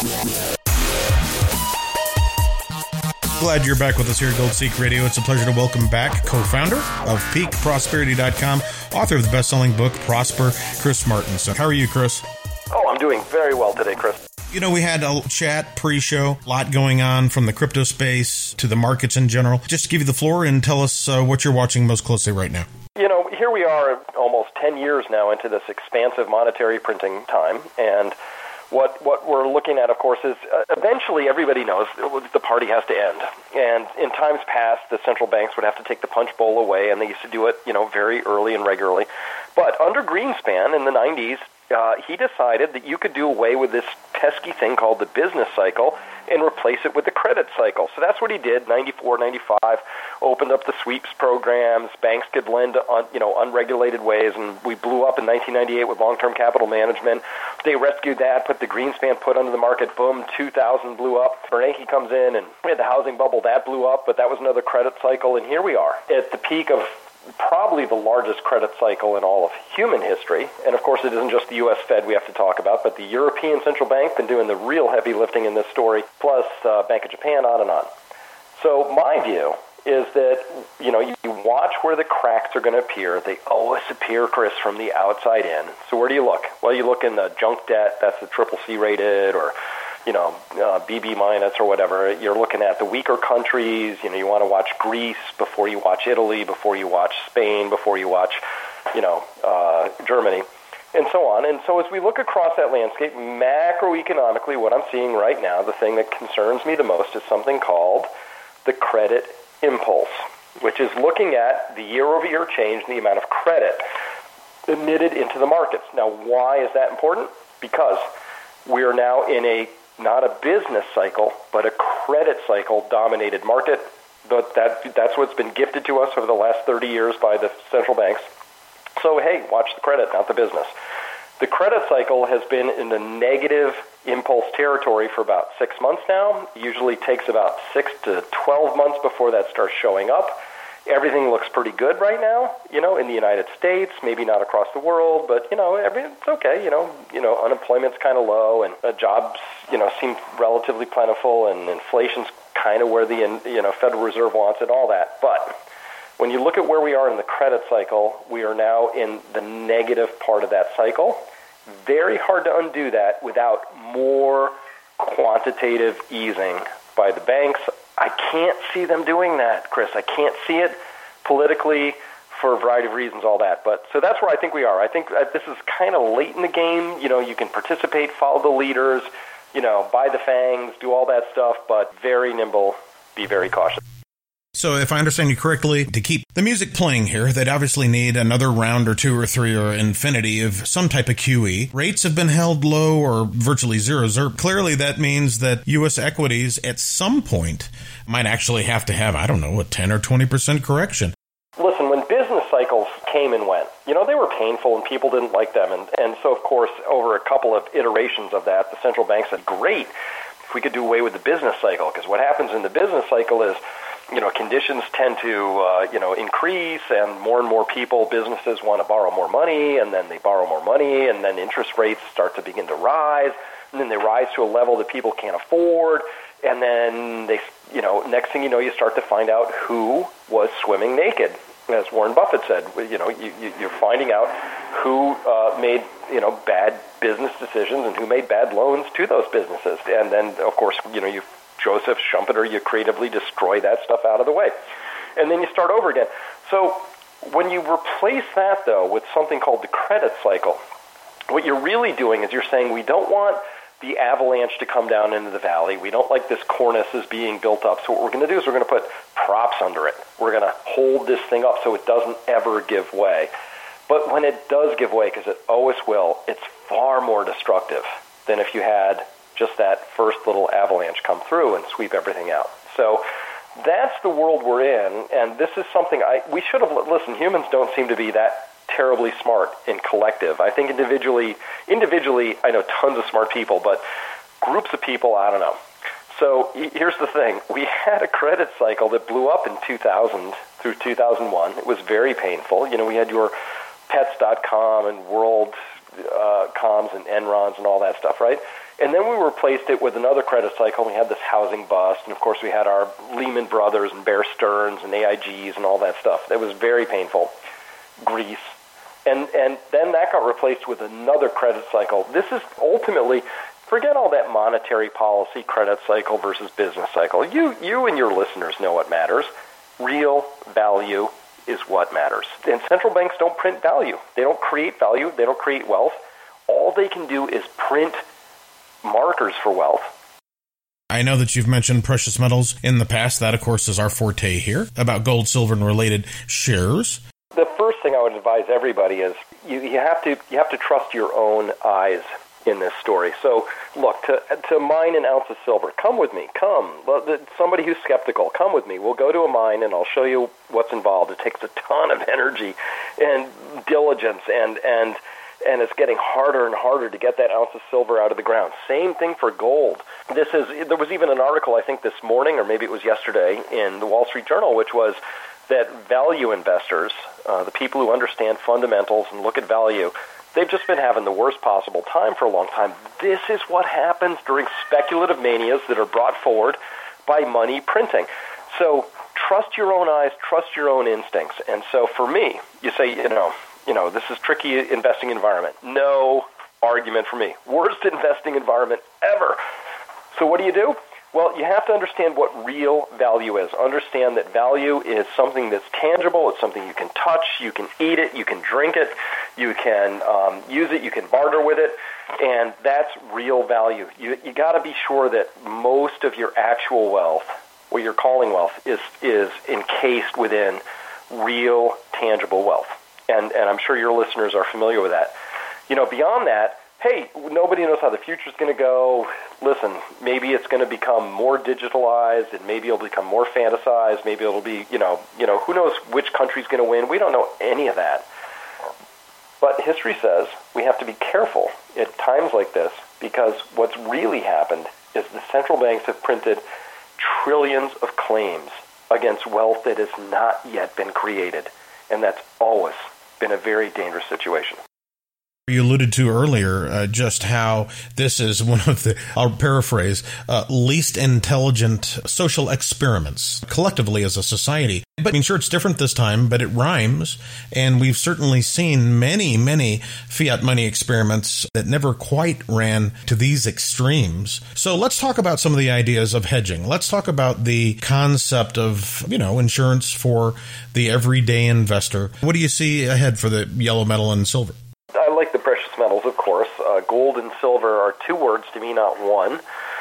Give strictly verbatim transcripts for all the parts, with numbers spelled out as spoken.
Glad you're back with us here at Gold Seek Radio. It's a pleasure to welcome back co-founder of Peak Prosperity dot com, author of the best-selling book, Prosper, Chris Martenson. How are you, Chris? Oh, I'm doing very well today, Chris. You know, we had a chat pre-show, a lot going on from the crypto space to the markets in general. Just give you the floor and tell us uh, what you're watching most closely right now. You know, here we are almost ten years now into this expansive monetary printing time, and What what we're looking at, of course, is uh, eventually everybody knows the party has to end. And in times past, the central banks would have to take the punch bowl away, and they used to do it, you know, very early and regularly. But under Greenspan in the nineties, uh, he decided that you could do away with this pesky thing called the business cycle and replace it with the credit cycle. So that's what he did. ninety-four, ninety-five, opened up the sweeps programs. Banks could lend on, you know, unregulated ways, and we blew up in nineteen ninety-eight with long-term capital management. They rescued that, put the Greenspan put under the market. Boom, two thousand blew up. Bernanke comes in, and we had the housing bubble that blew up, but that was another credit cycle. And here we are at the peak of probably the largest credit cycle in all of human history. And of course, it isn't just the U S Fed we have to talk about, but the European Central Bank been doing the real heavy lifting in this story, plus uh, Bank of Japan, on and on. So my view is that, you know, you watch where the cracks are going to appear. They always appear, Chris, from the outside in. So where do you look? Well, you look in the junk debt, that's the triple C rated, or you know, uh, B B minus or whatever. You're looking at the weaker countries. You know, you want to watch Greece before you watch Italy, before you watch Spain, before you watch, you know, uh, Germany, and so on. And so as we look across that landscape, macroeconomically, what I'm seeing right now, the thing that concerns me the most is something called the credit impulse, which is looking at the year-over-year change in the amount of credit emitted into the markets. Now, why is that important? Because we are now in a not a business cycle, but a credit cycle-dominated market. But that that's what's been gifted to us over the last thirty years by the central banks. So, hey, watch the credit, not the business. The credit cycle has been in the negative impulse territory for about six months now. It usually takes about six to twelve months before that starts showing up. Everything looks pretty good right now, you know, in the United States, maybe not across the world, but, you know, every, it's okay, you know, you know, unemployment's kind of low, and uh, jobs, you know, seem relatively plentiful, and inflation's kind of where the, you know, Federal Reserve wants it, all that. But when you look at where we are in the credit cycle, we are now in the negative part of that cycle. Very hard to undo that without more quantitative easing by the banks. I can't see them doing that, Chris. I can't see it politically for a variety of reasons, all that. But so that's where I think we are. I think that this is kind of late in the game. You know, you can participate, follow the leaders, you know, buy the fangs, do all that stuff, but very nimble, be very cautious. So if I understand you correctly, to keep the music playing here, they'd obviously need another round or two or three or infinity of some type of Q E. Rates have been held low or virtually zero. zero. Clearly, that means that U S equities at some point might actually have to have, I don't know, a ten or twenty percent correction. Listen, when business cycles came and went, you know, they were painful and people didn't like them. And, and so, of course, over a couple of iterations of that, the central bank said, great, if we could do away with the business cycle. Because what happens in the business cycle is, you know, conditions tend to, uh, you know, increase, and more and more people, businesses want to borrow more money, and then they borrow more money, and then interest rates start to begin to rise, and then they rise to a level that people can't afford, and then they, you know, next thing you know, you start to find out who was swimming naked, as Warren Buffett said. You know, you, you, you're finding out who uh, made, you know, bad business decisions and who made bad loans to those businesses, and then, of course, you know, you Joseph Schumpeter, you creatively destroy that stuff out of the way. And then you start over again. So when you replace that, though, with something called the credit cycle, what you're really doing is you're saying we don't want the avalanche to come down into the valley. We don't like this cornice is being built up. So what we're going to do is we're going to put props under it. We're going to hold this thing up so it doesn't ever give way. But when it does give way, because it always will, it's far more destructive than if you had just that first little avalanche come through and sweep everything out. So that's the world we're in, and this is something I we should have, listen, humans don't seem to be that terribly smart in collective. I think individually, individually, I know tons of smart people, but groups of people, I don't know. So here's the thing. We had a credit cycle that blew up in two thousand through two thousand one. It was very painful. You know, we had your pets dot com and World uh, Coms and Enrons and all that stuff, right? And then we replaced it with another credit cycle. We had this housing bust, and of course we had our Lehman Brothers and Bear Stearns and A I Gs and all that stuff. That was very painful. Greece. And and then that got replaced with another credit cycle. This is ultimately, forget all that monetary policy, credit cycle versus business cycle. You you and your listeners know what matters. Real value is what matters. And central banks don't print value. They don't create value. They don't create wealth. All they can do is print markers for wealth. I know that you've mentioned precious metals in the past. That, of course, is our forte here, about gold, silver, and related shares. The first thing I would advise everybody is you, you have to you have to trust your own eyes in this story. So, look, to to mine an ounce of silver, come with me. Come. Somebody who's skeptical, come with me. We'll go to a mine, and I'll show you what's involved. It takes a ton of energy and diligence, and and and it's getting harder and harder to get that ounce of silver out of the ground. Same thing for gold. This is there was even an article, I think, this morning, or maybe it was yesterday, in the Wall Street Journal, which was that value investors, uh, the people who understand fundamentals and look at value, they've just been having the worst possible time for a long time. This is what happens during speculative manias that are brought forward by money printing. So trust your own eyes, trust your own instincts. And so for me, you say, you know, you know, this is tricky investing environment. No argument for me. Worst investing environment ever. So what do you do? Well, you have to understand what real value is. Understand that value is something that's tangible. It's something you can touch. You can eat it. You can drink it. You can um, use it. You can barter with it. And that's real value. You you got to be sure that most of your actual wealth, what you're calling wealth, is is encased within real, tangible wealth. And and I'm sure your listeners are familiar with that. You know, beyond that, hey, nobody knows how the future is going to go. Listen, maybe it's going to become more digitalized, and maybe it'll become more fantasized. Maybe it'll be, you know, you know, who knows which country's going to win? We don't know any of that. But history says we have to be careful at times like this, because what's really happened is the central banks have printed trillions of claims against wealth that has not yet been created, and that's always been a very dangerous situation. You alluded to earlier uh, just how this is one of the, I'll paraphrase, uh, least intelligent social experiments collectively as a society. But I mean, sure, it's different this time, but it rhymes. And we've certainly seen many, many fiat money experiments that never quite ran to these extremes. So let's talk about some of the ideas of hedging. Let's talk about the concept of, you know, insurance for the everyday investor. What do you see ahead for the yellow metal and silver? I like the precious metals, of course. Uh, gold and silver are two words to me, not one.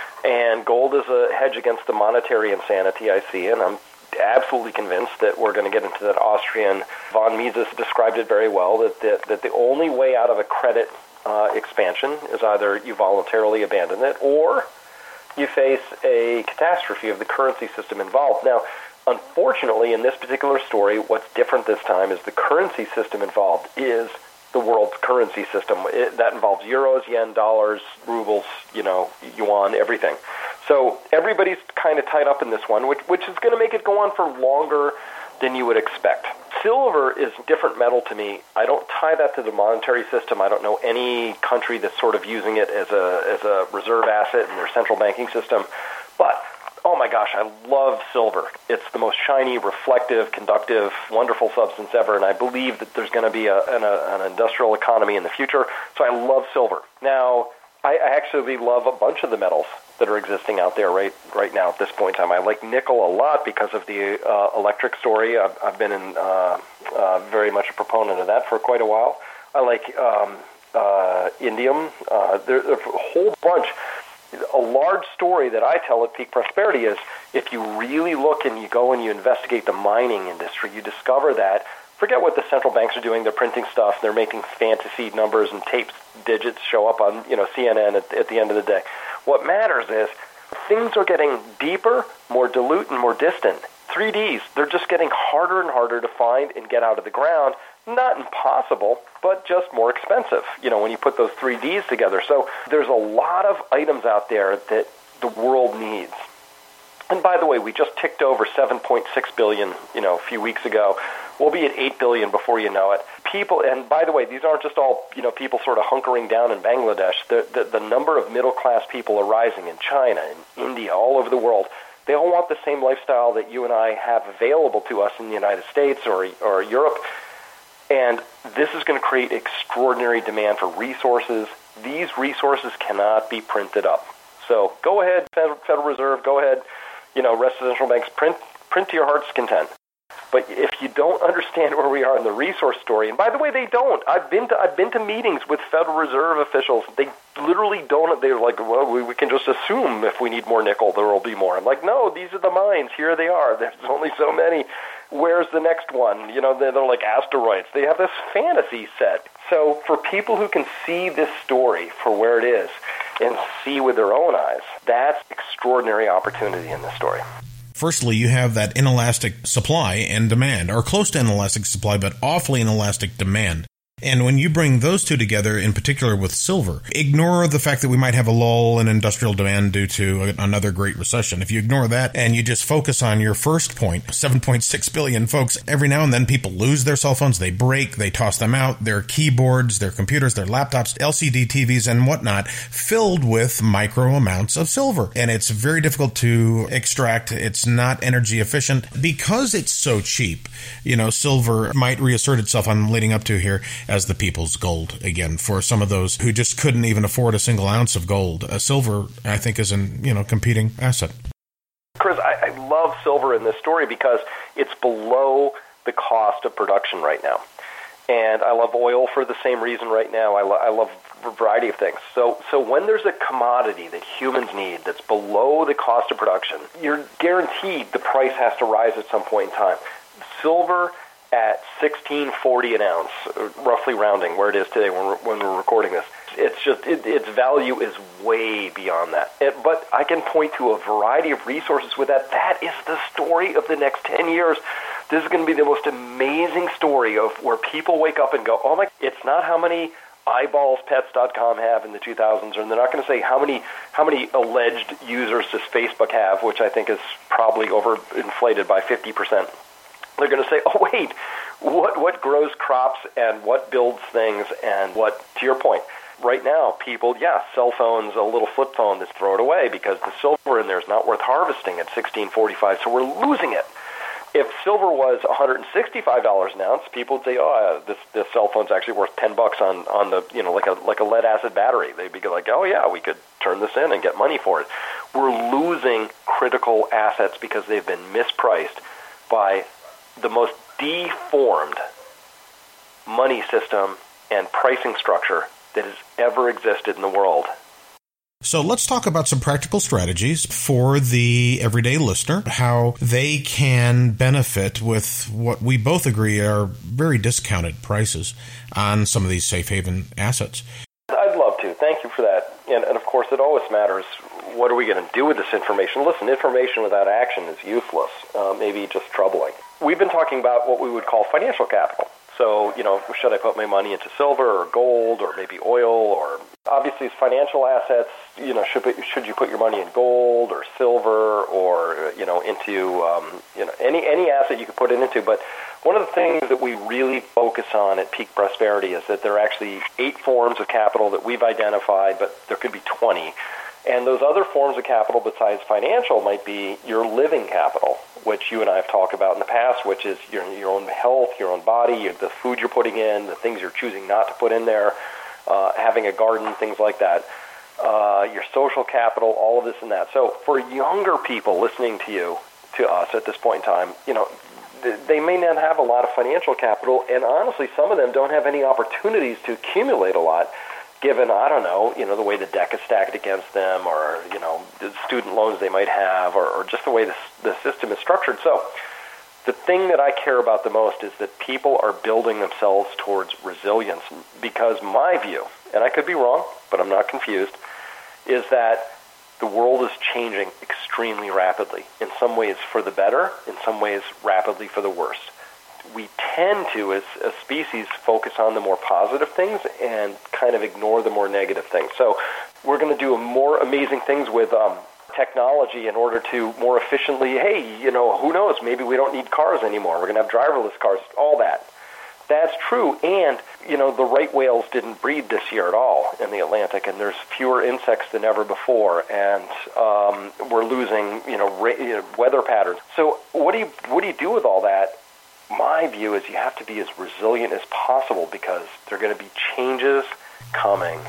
And gold is a hedge against the monetary insanity I see, and I'm absolutely convinced that we're going to get into that Austrian. Von Mises described it very well, that the, that the only way out of a credit uh, expansion is either you voluntarily abandon it or you face a catastrophe of the currency system involved. Now, unfortunately, in this particular story, what's different this time is the currency system involved is the world's currency system. It, that involves euros, yen, dollars, rubles, you know, yuan, everything. So everybody's kind of tied up in this one, which, which is going to make it go on for longer than you would expect. Silver is a different metal to me. I don't tie that to the monetary system. I don't know any country that's sort of using it as a as a reserve asset in their central banking system. But oh my gosh, I love silver. It's the most shiny, reflective, conductive, wonderful substance ever, and I believe that there's going to be a, an, a, an industrial economy in the future, so I love silver. Now, I, I actually love a bunch of the metals that are existing out there right right now at this point in time. I like nickel a lot because of the uh, electric story. I've, I've been in, uh, uh, very much a proponent of that for quite a while. I like um, uh, indium. Uh, there, there's a whole bunch. A large story that I tell at Peak Prosperity is if you really look and you go and you investigate the mining industry, you discover that, forget what the central banks are doing, they're printing stuff, they're making fantasy numbers and tape digits show up on, you know, C N N at, at the end of the day. What matters is things are getting deeper, more dilute, and more distant. three Ds, they're just getting harder and harder to find and get out of the ground. Not impossible, but just more expensive, you know, when you put those three Ds together. So there's a lot of items out there that the world needs. And by the way, we just ticked over seven point six billion, you know, a few weeks ago. We'll be at eight billion before you know it. People, and by the way, these aren't just all, you know, people sort of hunkering down in Bangladesh. The, the, the number of middle-class people are rising in China, in India, all over the world. They all want the same lifestyle that you and I have available to us in the United States or, or Europe. And this is going to create extraordinary demand for resources. These resources cannot be printed up. So go ahead, Federal Reserve, go ahead, you know, rest of the central banks, print, print to your heart's content. But if you don't understand where we are in the resource story, and by the way, they don't. I've been to I've been to meetings with Federal Reserve officials. They literally don't. They're like, well, we, we can just assume if we need more nickel, there will be more. I'm like, no, these are the mines. Here they are. There's only so many. Where's the next one? You know, they're, they're like asteroids. They have this fantasy set. So for people who can see this story for where it is and see with their own eyes, that's extraordinary opportunity in this story. Firstly, you have that inelastic supply and demand, or close to inelastic supply, but awfully inelastic demand. And when you bring those two together, in particular with silver, ignore the fact that we might have a lull in industrial demand due to another great recession. If you ignore that and you just focus on your first point, seven point six billion folks, every now and then people lose their cell phones, they break, they toss them out, their keyboards, their computers, their laptops, L C D T Vs and whatnot, filled with micro amounts of silver. And it's very difficult to extract. It's not energy efficient because it's so cheap. You know, silver might reassert itself, I'm leading up to here, as the people's gold again for some of those who just couldn't even afford a single ounce of gold. Uh, silver, I think, is an you know competing asset. Chris, I, I love silver in this story because it's below the cost of production right now, and I love oil for the same reason right now. I, lo- I love a variety of things. So, so when there's a commodity that humans need that's below the cost of production, you're guaranteed the price has to rise at some point in time. Silver at sixteen forty an ounce, roughly rounding where it is today when we're, when we're recording this. It's just, it, its value is way beyond that. It, but I can point to a variety of resources with that. That is the story of the next ten years. This is going to be the most amazing story of where people wake up and go, oh my, it's not how many eyeballs pets dot com have in the two thousands, and they're not going to say how many how many alleged users does Facebook have, which I think is probably overinflated by fifty percent. They're going to say, oh, wait, what what grows crops and what builds things and what, to your point, right now, people, yeah, cell phones, a little flip phone, just throw it away because the silver in there is not worth harvesting at sixteen forty-five, so we're losing it. If silver was one hundred sixty-five dollars an ounce, people would say, oh, this this cell phone's actually worth ten bucks on, on the, you know, like a like a lead acid battery. They'd be like, oh, yeah, we could turn this in and get money for it. We're losing critical assets because they've been mispriced by the most deformed money system and pricing structure that has ever existed in the world. So let's talk about some practical strategies for the everyday listener, how they can benefit with what we both agree are very discounted prices on some of these safe haven assets. I'd love to. Thank you for that. And, and of course, it always matters, what are we going to do with this information? Listen, information without action is useless, uh, maybe just troubling. We've been talking about what we would call financial capital. So, you know, should I put my money into silver or gold or maybe oil, or obviously financial assets, you know, should should you put your money in gold or silver or, you know, into, um, you know, any, any asset you could put it into. But one of the things that we really focus on at Peak Prosperity is that there are actually eight forms of capital that we've identified, but there could be twenty. And those other forms of capital besides financial might be your living capital, which you and I have talked about in the past, which is your your own health, your own body, the food you're putting in, the things you're choosing not to put in there, uh, having a garden, things like that, uh, your social capital, all of this and that. So for younger people listening to you, to us at this point in time, you know, they may not have a lot of financial capital, and honestly, some of them don't have any opportunities to accumulate a lot, given, I don't know, you know, the way the deck is stacked against them, or, you know, the student loans they might have, or, or just the way the, the system is structured. So the thing that I care about the most is that people are building themselves towards resilience, because my view, and I could be wrong, but I'm not confused, is that the world is changing extremely rapidly, in some ways for the better, in some ways rapidly for the worse. We tend to, as a species, focus on the more positive things and kind of ignore the more negative things. So we're going to do more amazing things with um, technology in order to more efficiently, hey, you know, who knows, maybe we don't need cars anymore. We're going to have driverless cars, all that. That's true, and, you know, the right whales didn't breed this year at all in the Atlantic, and there's fewer insects than ever before, and um, we're losing, you know, ra- you know, weather patterns. So what do you what do you do with all that? My view is you have to be as resilient as possible because there are going to be changes coming.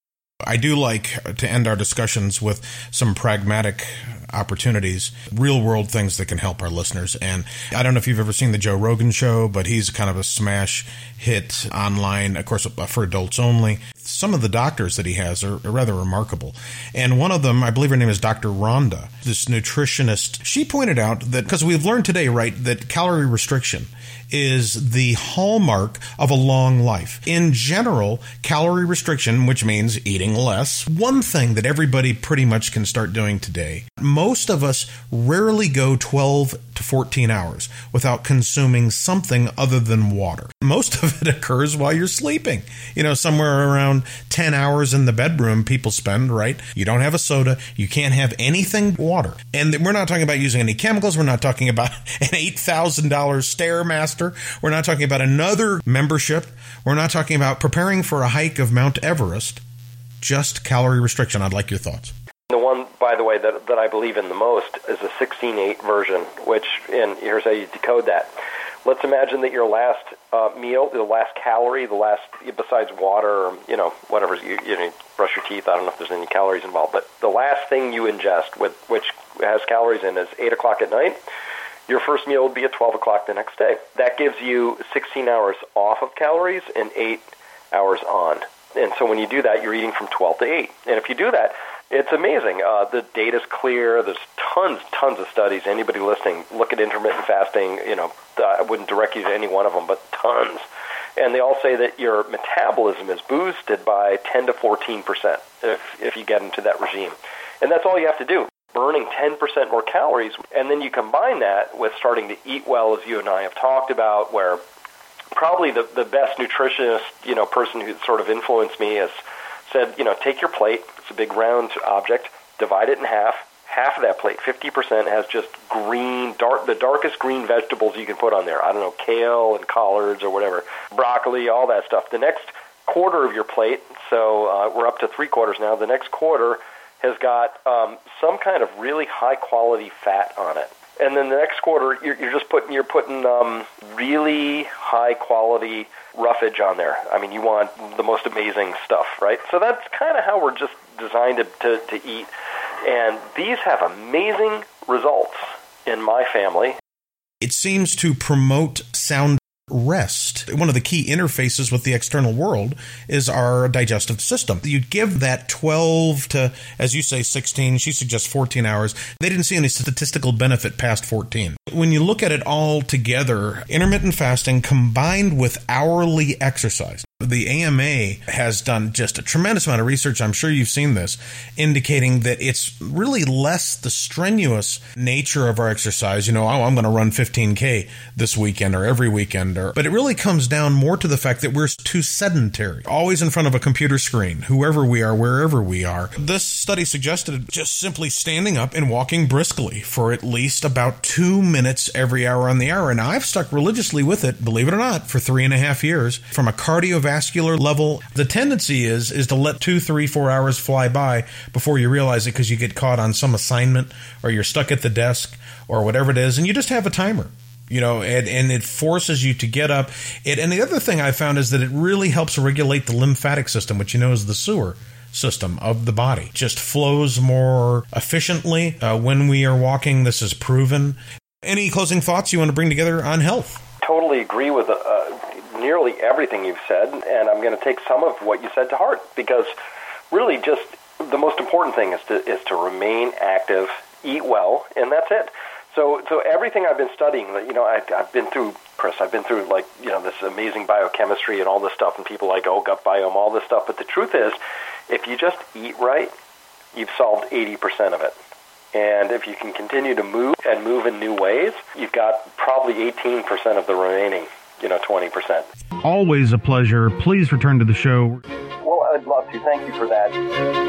I do like to end our discussions with some pragmatic opportunities, real-world things that can help our listeners. And I don't know if you've ever seen the Joe Rogan Show, but he's kind of a smash hit online, of course, for adults only. Some of the doctors that he has are rather remarkable. And one of them, I believe her name is Doctor Rhonda, this nutritionist. She pointed out that, because we've learned today, right, that calorie restriction is the hallmark of a long life. In general, calorie restriction, which means eating less, one thing that everybody pretty much can start doing today. Most of us rarely go twelve to fourteen hours without consuming something other than water. Most of it occurs while you're sleeping. You know, somewhere around ten hours in the bedroom people spend, right? You don't have a soda. You can't have anything water. And we're not talking about using any chemicals. We're not talking about an eight thousand dollars Stairmaster. We're not talking about another membership. We're not talking about preparing for a hike of Mount Everest. Just calorie restriction. I'd like your thoughts. The one, by the way, that that I believe in the most is the sixteen eight version, which, and here's how you decode that. Let's imagine that your last uh, meal, the last calorie, the last, besides water, or, you know, whatever, you, you know, brush your teeth, I don't know if there's any calories involved, but the last thing you ingest, with which has calories in, is eight o'clock at night. Your first meal would be at twelve o'clock the next day. That gives you sixteen hours off of calories and eight hours on. And so when you do that, you're eating from twelve to eight. And if you do that, it's amazing. Uh, the data's clear. There's tons, tons of studies. Anybody listening, look at intermittent fasting. You know, I wouldn't direct you to any one of them, but tons. And they all say that your metabolism is boosted by ten to fourteen percent if, if you get into that regime. And that's all you have to do. Burning ten percent more calories, and then you combine that with starting to eat well, as you and I have talked about, where probably the, the best nutritionist, you know, person who sort of influenced me has said, you know, take your plate, it's a big round object, divide it in half, half of that plate, fifty percent has just green, dark, the darkest green vegetables you can put on there. I don't know, kale and collards or whatever, broccoli, all that stuff. The next quarter of your plate, so uh, we're up to three quarters now, the next quarter has got um, some kind of really high-quality fat on it. And then the next quarter, you're, you're just putting, you're putting um, really high-quality roughage on there. I mean, you want the most amazing stuff, right? So that's kind of how we're just designed to, to, to eat. And these have amazing results in my family. It seems to promote sound rest. One of the key interfaces with the external world is our digestive system. You give that twelve to, as you say, sixteen, she suggests fourteen hours. They didn't see any statistical benefit past fourteen. When you look at it all together, intermittent fasting combined with hourly exercise. The A M A has done just a tremendous amount of research, I'm sure you've seen this, indicating that it's really less the strenuous nature of our exercise. You know, oh, I'm going to run fifteen K this weekend or every weekend. Or, but it really comes down more to the fact that we're too sedentary, always in front of a computer screen, whoever we are, wherever we are. This study suggested just simply standing up and walking briskly for at least about two minutes every hour on the hour. And I've stuck religiously with it, believe it or not, for three and a half years. From a cardiovascular level, the tendency is is to let two, three, four hours fly by before you realize it because you get caught on some assignment or you're stuck at the desk or whatever it is, and you just have a timer. You know, and, and it forces you to get up. It, and the other thing I found is that it really helps regulate the lymphatic system, which you know is the sewer system of the body. Just flows more efficiently uh, when we are walking. This is proven. Any closing thoughts you want to bring together on health? Totally agree with uh, nearly everything you've said, and I'm going to take some of what you said to heart, because really just the most important thing is to is to remain active, eat well, and that's it. So, so everything I've been studying, you know, I, I've been through, Chris, I've been through, like, you know, this amazing biochemistry and all this stuff, and people like, oh, gut biome, all this stuff. But the truth is, if you just eat right, you've solved eighty percent of it. And if you can continue to move and move in new ways, you've got probably eighteen percent of the remaining, you know, twenty percent. Always a pleasure. Please return to the show. Well, I'd love to. Thank you for that.